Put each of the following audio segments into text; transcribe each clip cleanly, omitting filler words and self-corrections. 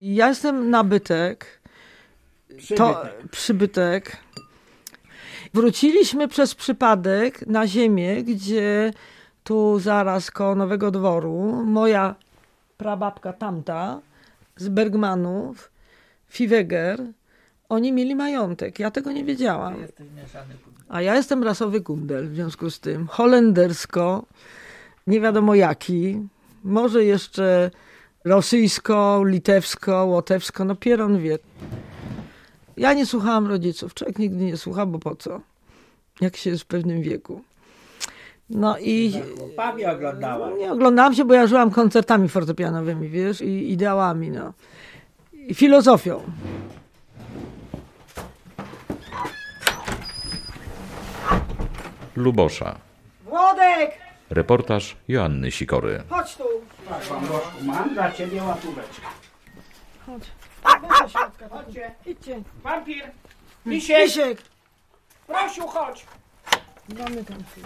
Ja jestem nabytek. Przybytek. Wróciliśmy przez przypadek na ziemię, gdzie tu zaraz koło Nowego Dworu moja prababka tamta z Bergmanów, Fiweger, oni mieli majątek. Ja tego nie wiedziałam. A ja jestem rasowy kundel w związku z tym. Holendersko, nie wiadomo jaki, może jeszcze rosyjsko, litewsko, łotewsko, no pieron wie. Ja nie słuchałam rodziców. Człowiek nigdy nie słucha, bo po co? Jak się jest w pewnym wieku. No i... Chłopami oglądałaś. Nie oglądałam się, bo ja żyłam koncertami fortepianowymi, wiesz, i ideałami, no. I filozofią. Lubosza. Włodek! Reportaż Joanny Sikory. Chodź tu! Mam dla ciebie łapóweczkę. Chodź. Chodźcie. Idźcie. Wampir. Misiek. Misiek! Prosiu, chodź. Zamykam się.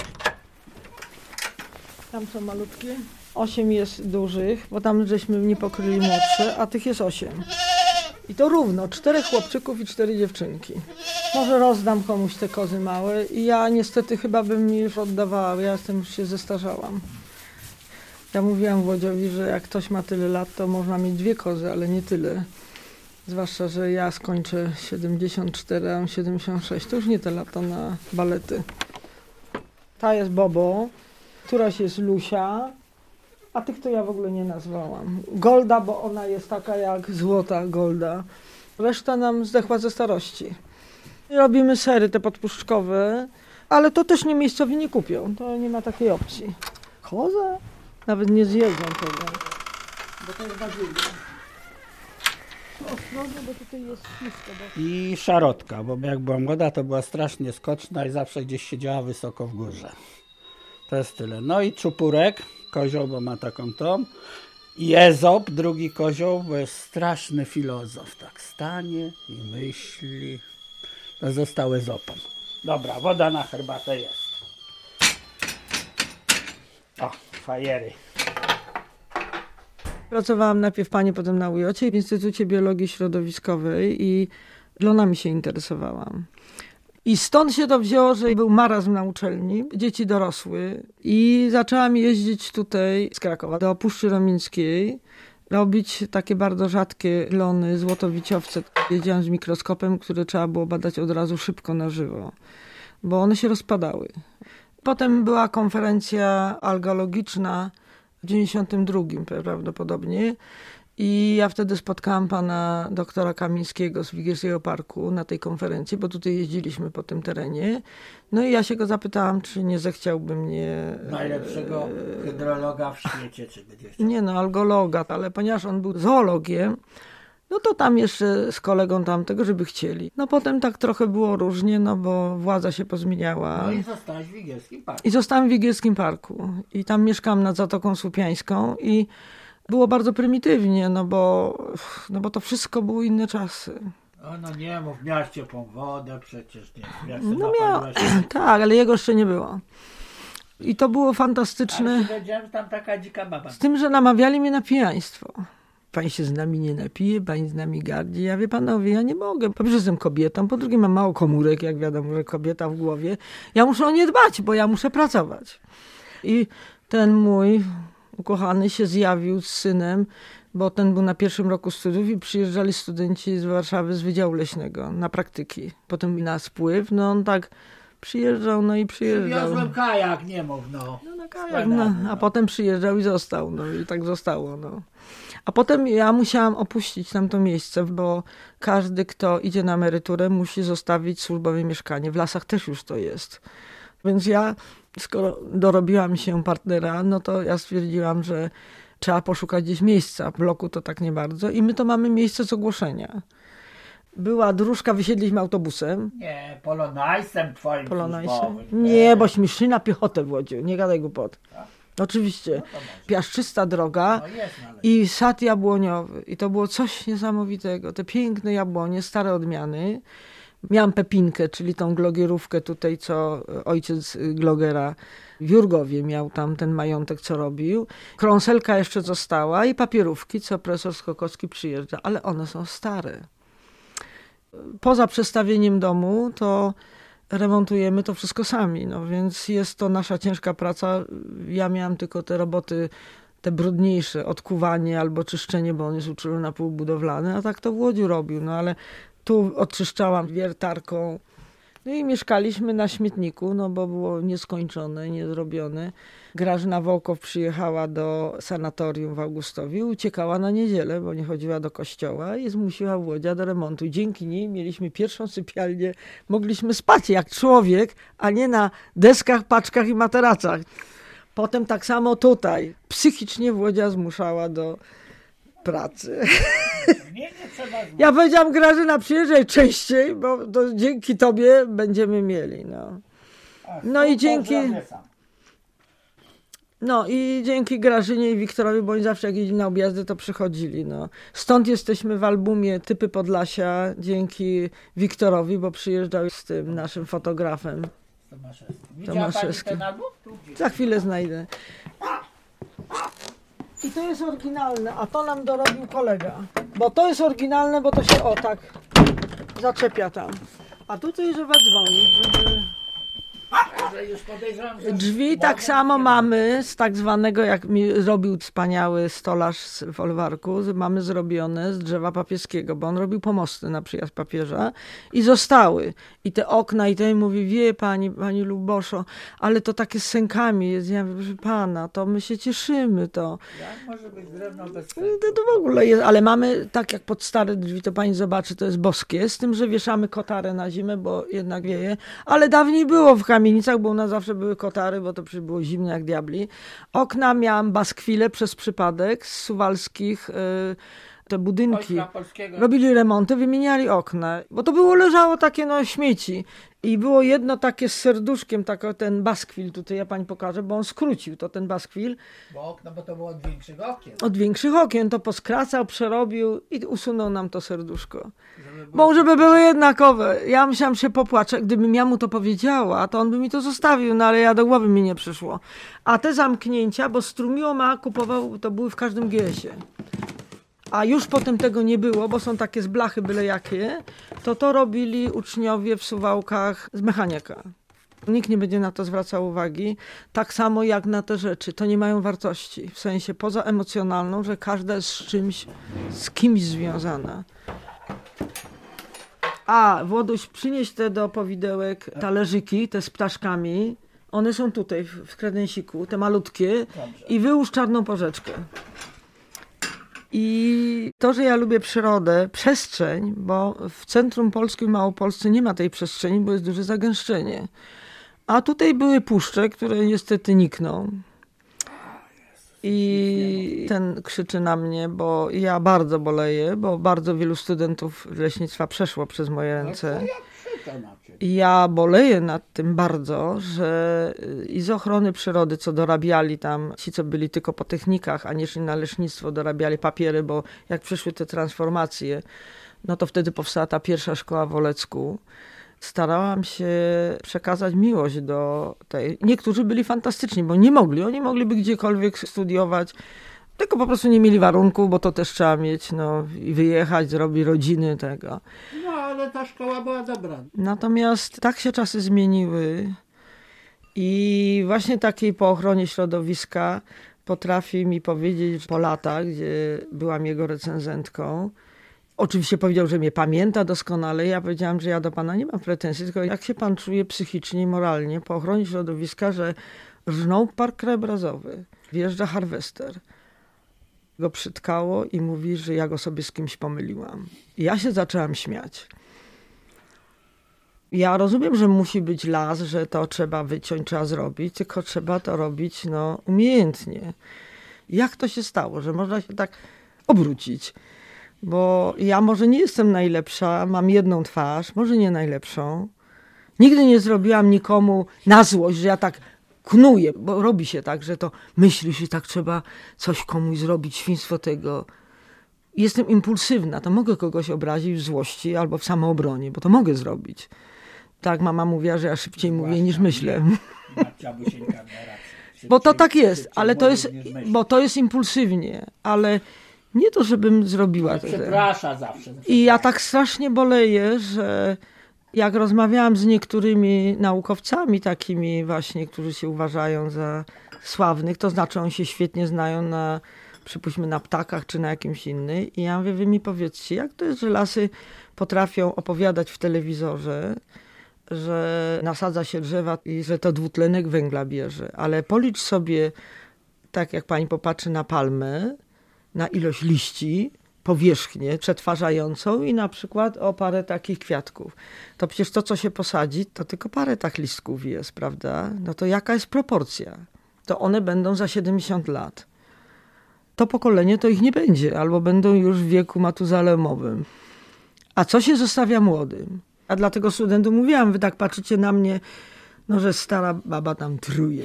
Tam są malutkie. 8 jest dużych, bo tam żeśmy nie pokryli młodsze, a tych jest 8. I to równo, 4 chłopczyków i 4 dziewczynki. Może rozdam komuś te kozy małe i ja niestety chyba bym mi już oddawała, ja już się zestarzałam. Ja mówiłam Włodziowi, że jak ktoś ma tyle lat, to można mieć 2 kozy, ale nie tyle. Zwłaszcza, że ja skończę 74, a on 76. To już nie te lata na balety. Ta jest Bobo, któraś jest Lusia, a tych to ja w ogóle nie nazwałam. Golda, bo ona jest taka jak złota Golda. Reszta nam zdechła ze starości. Robimy sery te podpuszczkowe, ale to też nie miejscowi nie kupią. To nie ma takiej opcji. Koza? Nawet nie zjedzą tego, bo to jest bazylia. Ostrożnie, bo tutaj jest ślisko. I szarotka, bo jak była młoda, to była strasznie skoczna i zawsze gdzieś siedziała wysoko w górze. To jest tyle. No i czupurek, kozioł, bo ma taką tą. I Ezop, drugi kozioł, bo jest straszny filozof. Tak stanie i myśli. To został Ezopem. Dobra, woda na herbatę jest. O, fajery. Pracowałam najpierw w Pani, potem na UJ-cie w Instytucie Biologii Środowiskowej i glonami się interesowałam. I stąd się to wzięło, że był marazm na uczelni, dzieci dorosły i zaczęłam jeździć tutaj z Krakowa do Puszczy Romińskiej, robić takie bardzo rzadkie glony, złotowiciowce. Jeździłam z mikroskopem, które trzeba było badać od razu szybko na żywo, bo one się rozpadały. Potem była konferencja algologiczna w 92 prawdopodobnie i ja wtedy spotkałam pana doktora Kamińskiego z Wigierskiego Parku na tej konferencji, bo tutaj jeździliśmy po tym terenie. No i ja się go zapytałam, czy nie zechciałby mnie... Najlepszego hydrologa w świecie, czy gdzieś. Nie no, algologa, ale ponieważ on był zoologiem, no to tam jeszcze z kolegą tamtego, żeby chcieli. No potem tak trochę było różnie, no bo władza się pozmieniała. No i zostałaś w Wigierskim Parku. I zostałam w Wigierskim Parku. I tam mieszkałam nad Zatoką Słupiańską i było bardzo prymitywnie, no bo to wszystko były inne czasy. No nie mów, miałaś ciepłą wodę, przecież nie. No tak, ale jego jeszcze nie było. I to było fantastyczne. Ale się wiedziałem, że tam taka dzika baba. Z tym, że namawiali mnie na pijaństwo. Pani się z nami nie napije, pani z nami gardzi. Ja wie panowie, ja nie mogę. Po pierwsze jestem kobietą, po drugie mam mało komórek, jak wiadomo, że kobieta w głowie. Ja muszę o nie dbać, bo ja muszę pracować. I ten mój ukochany się zjawił z synem, bo ten był na 1. roku studiów i przyjeżdżali studenci z Warszawy z Wydziału Leśnego na praktyki. Potem na spływ, no on tak przyjeżdżał, no i przyjeżdżał. Przywiozłem kajak, nie mów, no. No na kajak, no. A potem przyjeżdżał i został, no i tak zostało, no. A potem ja musiałam opuścić tamto miejsce, bo każdy, kto idzie na emeryturę, musi zostawić służbowe mieszkanie. W Lasach też już to jest. Więc ja, skoro dorobiłam się partnera, no to ja stwierdziłam, że trzeba poszukać gdzieś miejsca. W bloku to tak nie bardzo. I my to mamy miejsce z ogłoszenia. Była dróżka, wysiedliśmy autobusem. Nie, polonajsem twoim służbowym. Nie, bośmy szli na piechotę w Łodziu. Nie gadaj głupot. Oczywiście. Piaszczysta droga i sad jabłoniowy. I to było coś niesamowitego. Te piękne jabłonie, stare odmiany. Miałam Pepinkę, czyli tą glogierówkę tutaj, co ojciec glogera w Jurgowie miał tam ten majątek, co robił. Krąselka jeszcze została i papierówki, co profesor Skokowski przyjeżdża, ale one są stare. Poza przestawieniem domu, to remontujemy to wszystko sami, no więc jest to nasza ciężka praca. Ja miałam tylko te roboty, te brudniejsze, odkuwanie albo czyszczenie, bo on jest uczulony na pół budowlany, a tak to w Łodziu robił, no ale tu odczyszczałam wiertarką. No i mieszkaliśmy na śmietniku, no bo było nieskończone, niezrobione. Grażyna Wołkow przyjechała do sanatorium w Augustowie, uciekała na niedzielę, bo nie chodziła do kościoła i zmusiła Łodzia do remontu. Dzięki niej mieliśmy pierwszą sypialnię, mogliśmy spać jak człowiek, a nie na deskach, paczkach i materacach. Potem tak samo tutaj. Psychicznie Łodzia zmuszała do pracy. Ja powiedziałam, Grażyna, przyjeżdżaj częściej, bo to dzięki tobie będziemy mieli. No i dzięki... No i dzięki Grażynie i Wiktorowi, bo oni zawsze jak jeździli na objazdy, to przychodzili. No. Stąd jesteśmy w albumie Typy Podlasia dzięki Wiktorowi, bo przyjeżdżał z tym naszym fotografem. Tomaszewskim. Za chwilę znajdę. I to jest oryginalne, a to nam dorobił kolega. Bo to jest oryginalne, bo to się tak zaczepia tam. A tutaj trzeba dzwonić, żeby... Drzwi tak samo mamy z tak zwanego, jak mi robił wspaniały stolarz z folwarku, mamy zrobione z drzewa papieskiego, bo on robił pomosty na przyjazd papieża i zostały. I te okna, i ten mówi, wie pani Luboszo, ale to takie z sękami jest. Ja mówię, proszę pana, to my się cieszymy, to. Jak może być drewno bez sęku? To w ogóle jest, ale mamy, tak jak pod stare drzwi, to pani zobaczy, to jest boskie, z tym, że wieszamy kotarę na zimę, bo jednak wieje, ale dawniej było w kamienicach, bo u nas zawsze były kotary, bo to było zimno jak diabli. Okna miałam baskwile przez przypadek z Suwalskich, te budynki. Robili remonty, wymieniali okna, bo to leżało takie śmieci. I było jedno takie z serduszkiem, ten baskwil, tutaj ja pani pokażę, bo on skrócił ten baskwil. Bo to było od większych okien. Od większych okien to poskracał, przerobił i usunął nam to serduszko. Żeby były jednakowe. Ja musiałam się popłacać, gdybym ja mu to powiedziała, to on by mi to zostawił, no ale do głowy mi nie przyszło. A te zamknięcia, bo Strumioma kupował, to były w każdym GS-ie. A już potem tego nie było, bo są takie z blachy byle jakie, to robili uczniowie w Suwałkach z mechanika. Nikt nie będzie na to zwracał uwagi, tak samo jak na te rzeczy. To nie mają wartości, w sensie poza emocjonalną, że każda jest z kimś związana. Włoduś, przynieś te do powidełek talerzyki, te z ptaszkami. One są tutaj w kredensiku, te malutkie. Dobrze. I wyłóż czarną porzeczkę. I to, że ja lubię przyrodę, przestrzeń, bo w centrum Polski, w Małopolsce nie ma tej przestrzeni, bo jest duże zagęszczenie. A tutaj były puszcze, które niestety nikną. I ten krzyczy na mnie, bo ja bardzo boleję, bo bardzo wielu studentów leśnictwa przeszło przez moje ręce. I ja boleję nad tym bardzo, że i z ochrony przyrody, co dorabiali tam, ci co byli tylko po technikach, a nie szli na leśnictwo, dorabiali papiery, bo jak przyszły te transformacje, no to wtedy powstała ta pierwsza szkoła w Olecku. Starałam się przekazać miłość do tej. Niektórzy byli fantastyczni, bo nie mogli. Oni mogliby gdziekolwiek studiować, tylko po prostu nie mieli warunków, bo to też trzeba mieć, i wyjechać, zrobić rodziny tego. No, ale ta szkoła była dobra. Natomiast tak się czasy zmieniły i właśnie takiej po ochronie środowiska potrafi mi powiedzieć po latach, gdzie byłam jego recenzentką. Oczywiście powiedział, że mnie pamięta doskonale. Ja powiedziałam, że ja do pana nie mam pretensji, tylko jak się pan czuje psychicznie i moralnie po ochronie środowiska, że rżnął park krajobrazowy, wjeżdża harwester. Go przytkało i mówi, że ja go sobie z kimś pomyliłam. I ja się zaczęłam śmiać. Ja rozumiem, że musi być las, że to trzeba wyciąć, trzeba zrobić, tylko trzeba to robić umiejętnie. Jak to się stało, że można się tak obrócić? Bo ja może nie jestem najlepsza, mam jedną twarz, może nie najlepszą. Nigdy nie zrobiłam nikomu na złość, że ja tak knuję, bo robi się tak, że to myślisz i tak trzeba coś komuś zrobić, świństwo tego. jestem impulsywna, to mogę kogoś obrazić w złości albo w samoobronie, bo to mogę zrobić. Tak mama mówiła, że ja szybciej mówię niż myślę. Babcia Busieńka miała rację. Bo to tak jest, ale to mówisz jest, niż myślisz. bo to jest impulsywnie, ale nie to, żebym zrobiła to. Przeprasza zawsze. I ja tak strasznie boleję, że jak rozmawiałam z niektórymi naukowcami takimi właśnie, którzy się uważają za sławnych, to znaczy oni się świetnie znają na, przypuśćmy, na ptakach czy na jakimś innym. I ja mówię, wy mi powiedzcie, jak to jest, że lasy potrafią opowiadać w telewizorze, że nasadza się drzewa i że to dwutlenek węgla bierze. Ale policz sobie, tak jak pani popatrzy na palmę, na ilość liści, powierzchnię przetwarzającą i na przykład o parę takich kwiatków. To przecież to, co się posadzi, to tylko parę tak listków jest, prawda? No to jaka jest proporcja? To one będą za 70 lat. To pokolenie to ich nie będzie, albo będą już w wieku matuzalemowym. A co się zostawia młodym? A dlatego studentom mówiłam, wy tak patrzycie na mnie, no że stara baba tam truje.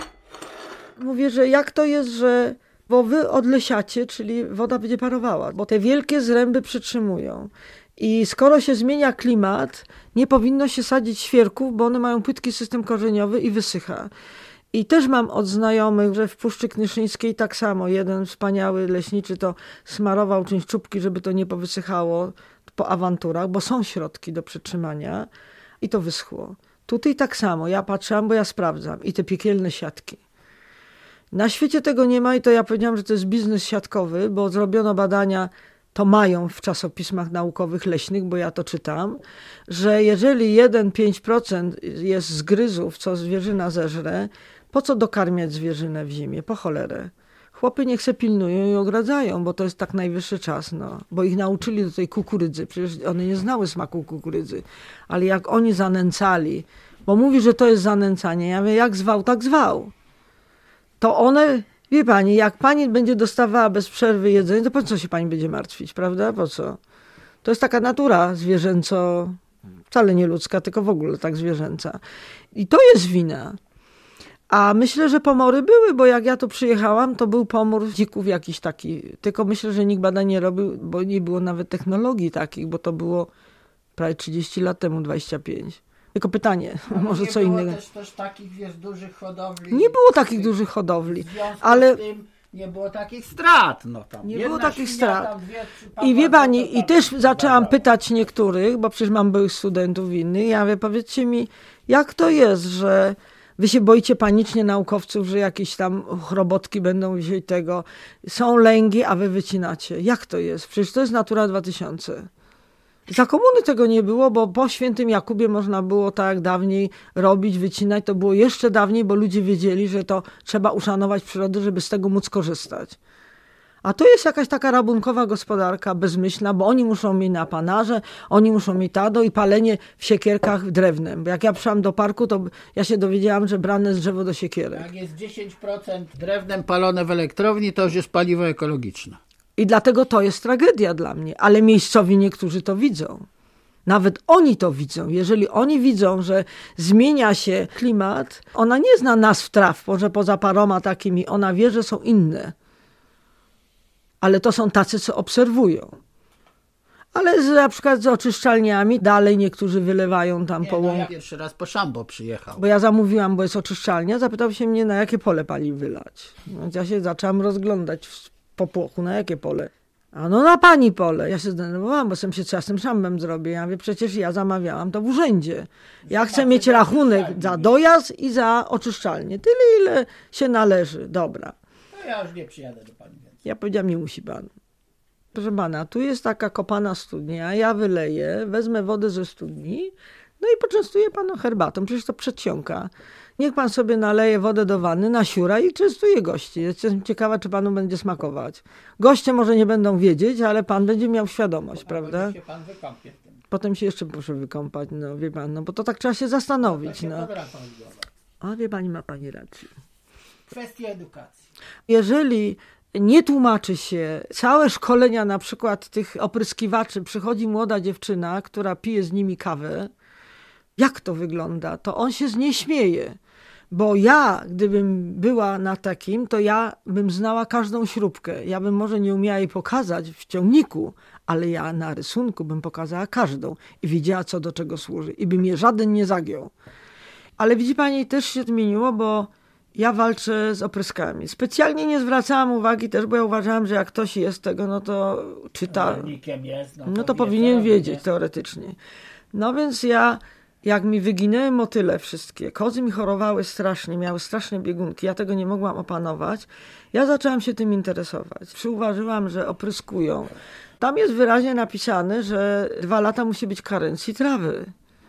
Mówię, że jak to jest, że bo wy odlesiacie, czyli woda będzie parowała, bo te wielkie zręby przytrzymują. I skoro się zmienia klimat, nie powinno się sadzić świerków, bo one mają płytki system korzeniowy i wysycha. I też mam od znajomych, że w Puszczy Knyszyńskiej tak samo. Jeden wspaniały leśniczy to smarował czymś czubki, żeby to nie powysychało po awanturach, bo są środki do przytrzymania i to wyschło. Tutaj tak samo. Ja patrzyłam, bo ja sprawdzam. I te piekielne siatki. Na świecie tego nie ma i to ja powiedziałam, że to jest biznes siatkowy, bo zrobiono badania, to mają w czasopismach naukowych leśnych, bo ja to czytam, że jeżeli 1-5% jest zgryzów, co zwierzyna zeżre, po co dokarmiać zwierzynę w zimie? Po cholerę. Chłopy niech se pilnują i ogradzają, bo to jest tak najwyższy czas, no. Bo ich nauczyli do tej kukurydzy, przecież one nie znały smaku kukurydzy, ale jak oni zanęcali, bo mówi, że to jest zanęcanie, ja mówię, jak zwał, tak zwał. To one, wie pani, jak pani będzie dostawała bez przerwy jedzenie, to po co się pani będzie martwić, prawda? Po co? To jest taka natura zwierzęco, wcale nie ludzka, tylko w ogóle tak zwierzęca. I to jest wina. A myślę, że pomory były, bo jak ja tu przyjechałam, to był pomór dzików jakiś taki. Tylko myślę, że nikt badań nie robił, bo nie było nawet technologii takich, bo to było prawie 30 lat temu, 25. Tylko pytanie, może co innego. Nie było też takich, wiesz, dużych hodowli. Nie było takich dużych hodowli, W związku ale z tym nie było takich strat. No, tam nie jedna było takich świnia, strat. tam dwie, trzy I pawła, wie pani, to i tam też zaczęłam zadało. pytać niektórych, bo przecież mam byłych studentów innych. Ja mówię, powiedzcie mi, jak to jest, że wy się boicie panicznie naukowców, że jakieś tam robotki będą wziąć tego. Są lęgi, a wy wycinacie. Jak to jest? Przecież to jest Natura 2000. Za komuny tego nie było, bo po Świętym Jakubie można było tak jak dawniej robić, wycinać. To było jeszcze dawniej, bo ludzie wiedzieli, że to trzeba uszanować przyrodę, żeby z tego móc korzystać. A to jest jakaś taka rabunkowa gospodarka bezmyślna, bo oni muszą mieć na panarze, oni muszą mieć tado i palenie w siekierkach drewnem. Bo jak ja przyszłam do parku, to ja się dowiedziałam, że brane jest drzewo do siekierek. Jak jest 10% drewnem palone w elektrowni, to już jest paliwo ekologiczne. I dlatego to jest tragedia dla mnie. Ale miejscowi niektórzy to widzą. Nawet oni to widzą. Jeżeli oni widzą, że zmienia się klimat, ona nie zna nazw traw, może poza paroma takimi, ona wie, że są inne. Ale to są tacy, co obserwują. Ale na przykład z oczyszczalniami dalej niektórzy wylewają tam Nie, po no, łąkach. ja pierwszy raz po Szambo przyjechał. Bo ja zamówiłam, bo jest oczyszczalnia, zapytał się mnie, na jakie pole paliw wylać. Więc ja się zaczęłam rozglądać w popłochu, na jakie pole. A no na pani pole. Ja się zdenerwowałam, bo sam się czasem szambem zrobię. Ja mówię, przecież ja zamawiałam to w urzędzie. Ja chcę mieć rachunek za dojazd i za oczyszczalnię. Tyle, ile się należy. Dobra. No ja już nie przyjadę do pani więcej. Ja powiedziałam, nie musi pan. Proszę pana, tu jest taka kopana studnia, ja wyleję, wezmę wodę ze studni, no i poczęstuję pana herbatą. Przecież to przedsionka. Niech pan sobie naleje wodę do wanny, nasiura i częstuje gości. Jestem ciekawa, czy panu będzie smakować. Goście może nie będą wiedzieć, ale pan będzie miał świadomość, prawda? Potem się pan wykąpie w tym. Potem się jeszcze proszę wykąpać, no wie pan, no bo to tak trzeba się zastanowić, no. A wie pani, ma pani rację. Kwestia edukacji. Jeżeli nie tłumaczy się całe szkolenia na przykład tych opryskiwaczy, przychodzi młoda dziewczyna, która pije z nimi kawę, jak to wygląda, to on się z niej śmieje. Bo ja, gdybym była na takim, to ja bym znała każdą śrubkę. Ja bym może nie umiała jej pokazać w ciągniku, ale ja na rysunku bym pokazała każdą i wiedziała, co do czego służy. I by mnie żaden nie zagiął. Ale widzi pani, też się zmieniło, bo ja walczę z opryskami. Specjalnie nie zwracałam uwagi też, bo ja uważałam, że jak ktoś jest tego, no to czyta. Jest, No to powinien wiedzieć teoretycznie. No więc ja, jak mi wyginęły motyle wszystkie, kozy mi chorowały strasznie, miały straszne biegunki, ja tego nie mogłam opanować, ja zaczęłam się tym interesować. Przyuważyłam, że opryskują. Tam jest wyraźnie napisane, że 2 lata musi być karencji trawy.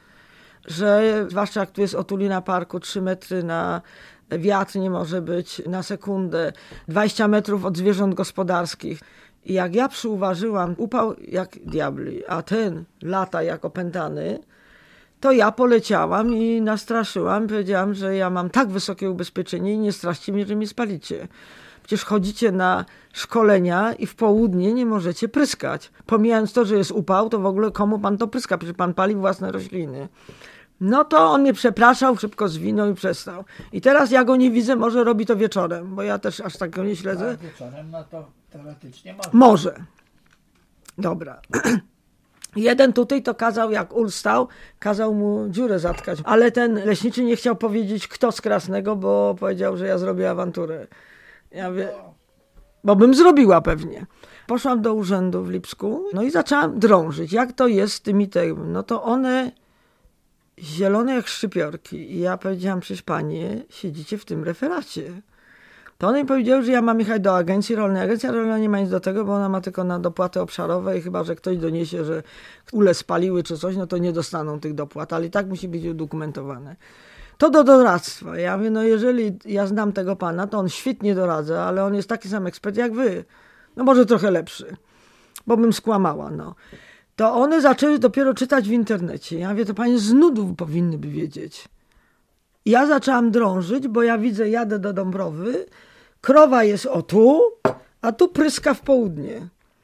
Że zwłaszcza jak tu jest otulina parku, 3 metry na wiatr nie może być na sekundę, 20 metrów od zwierząt gospodarskich. I jak ja przyuważyłam, upał jak diabli, a ten lata jak opętany, to ja poleciałam i nastraszyłam. Powiedziałam, że ja mam tak wysokie ubezpieczenie i nie straszcie mnie, że mnie spalicie. Przecież chodzicie na szkolenia i w południe nie możecie pryskać. Pomijając to, że jest upał, to w ogóle komu pan to pryska? Przecież pan pali własne rośliny. No to on mnie przepraszał, szybko zwinął i przestał. I teraz ja go nie widzę, może robi to wieczorem, bo ja też aż tak go nie śledzę. Wieczorem, no to teoretycznie Może. Dobra. Jeden tutaj to kazał, jak ul stał, kazał mu dziurę zatkać. Ale ten leśniczy nie chciał powiedzieć, kto z Krasnego, bo powiedział, że ja zrobię awanturę. Ja wie, bo bym zrobiła pewnie. Poszłam do urzędu w Lipsku, no i zaczęłam drążyć. Jak to jest z tymi no to one zielone jak szczypiorki. I ja powiedziałam, przecież panie, siedzicie w tym referacie. To one mi powiedziały, że ja mam jechać do agencji rolnej. Agencja rolna nie ma nic do tego, bo ona ma tylko na dopłaty obszarowe i chyba, że ktoś doniesie, że ule spaliły czy coś, no to nie dostaną tych dopłat, ale i tak musi być udokumentowane. To do doradztwa. Ja mówię, no jeżeli ja znam tego pana, to on świetnie doradza, ale on jest taki sam ekspert jak wy. No może trochę lepszy, bo bym skłamała, no. To one zaczęły dopiero czytać w internecie. Ja mówię, to panie z nudów powinny by wiedzieć. Ja zaczęłam drążyć, bo ja widzę, jadę do Dąbrowy, krowa jest o tu, a tu pryska w południe.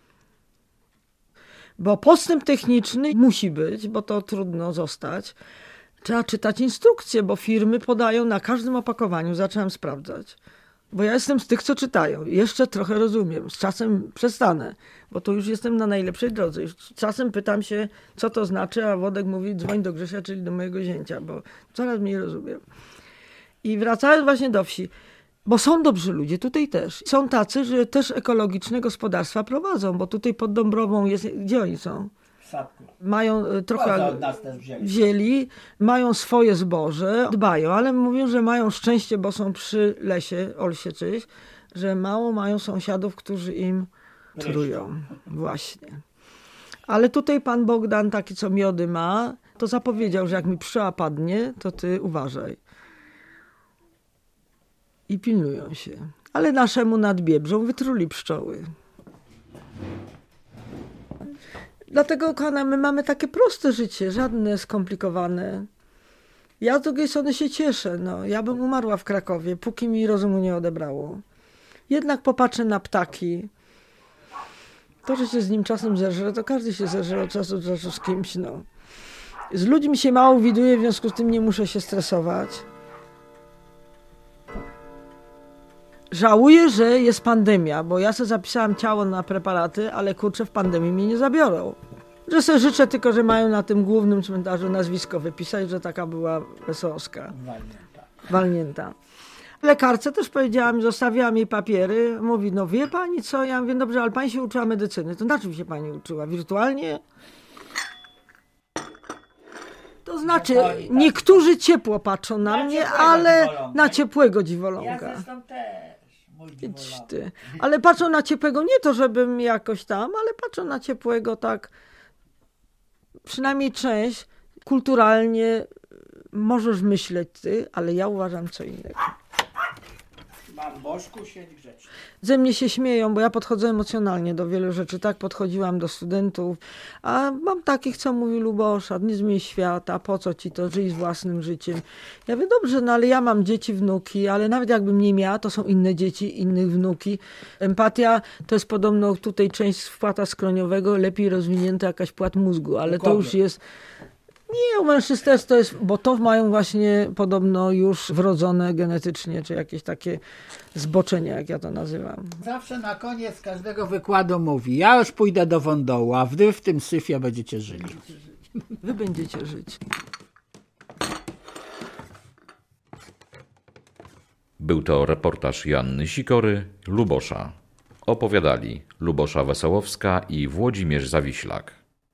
Bo postęp techniczny musi być, bo to trudno zostać. Trzeba czytać instrukcje, bo firmy podają na każdym opakowaniu. Zaczęłam sprawdzać. Bo ja jestem z tych, co czytają. Jeszcze trochę rozumiem. Z czasem przestanę, bo to już jestem na najlepszej drodze. Już czasem pytam się, co to znaczy, a Wodek mówi, dzwoń do Grzesia, czyli do mojego zięcia, bo coraz mniej rozumiem. I wracając właśnie do wsi, bo są dobrzy ludzie, tutaj też. Są tacy, że też ekologiczne gospodarstwa prowadzą, bo tutaj pod Dąbrową jest, gdzie oni są? Mają trochę od nas też wzięli, mają swoje zboże, dbają, ale mówią, że mają szczęście, bo są przy lesie, Olsie czyś, że mało mają sąsiadów, którzy im trują. Właśnie. Ale tutaj pan Bogdan, taki co miody ma, to zapowiedział, że jak mi pszczoła padnie, to ty uważaj. I pilnują się. Ale naszemu nad Biebrzą wytruli pszczoły. Dlatego, kochana, my mamy takie proste życie, żadne skomplikowane. Ja z drugiej strony się cieszę. No, ja bym umarła w Krakowie, póki mi rozumu nie odebrało. Jednak popatrzę na ptaki. To, że się z nim czasem zerżę, to każdy się zerże od czasu do czasu z kimś. No. Z ludźmi się mało widuję, w związku z tym nie muszę się stresować. Żałuję, że jest pandemia, bo ja sobie zapisałam ciało na preparaty, ale kurczę, w pandemii mnie nie zabiorą. Że sobie życzę tylko, że mają na tym głównym cmentarzu nazwisko wypisać, że taka była Wesołowska. Walnięta. Lekarce też powiedziałam, zostawiłam jej papiery. Mówi, no wie pani co? Ja mówię, dobrze, ale pani się uczyła medycyny. To na czym się pani uczyła? Wirtualnie? To znaczy, niektórzy ciepło patrzą na mnie, ale na ciepłego dziwoląga. Ja zresztą też. Idź ty. Ale patrzą na ciepłego, nie to, żebym jakoś tam, ale patrzą na ciepłego tak, przynajmniej część, kulturalnie możesz myśleć ty, ale ja uważam co innego. Mam Bożku, siedź grzecznie. Ze mnie się śmieją, bo ja podchodzę emocjonalnie do wielu rzeczy. Tak podchodziłam do studentów, a mam takich, co mówi Luboszat, nie zmień świata, po co ci to, żyj z własnym życiem. Ja mówię, dobrze, no ale ja mam dzieci, wnuki, ale nawet jakbym nie miała, to są inne dzieci, innych wnuki. Empatia to jest podobno tutaj część płata skroniowego, lepiej rozwinięta jakaś płat mózgu, ale to już jest... Nie, u mężczyzn też to jest, bo to mają właśnie podobno już wrodzone genetycznie, czy jakieś takie zboczenie, jak ja to nazywam. Zawsze na koniec każdego wykładu mówi: ja już pójdę do Wądołu, a wy w tym syfie będziecie żyli. Wy będziecie żyć. Był to reportaż Joanny Sikory, Lubosza. Opowiadali Lubosza Wesołowska i Włodzimierz Zawiślak.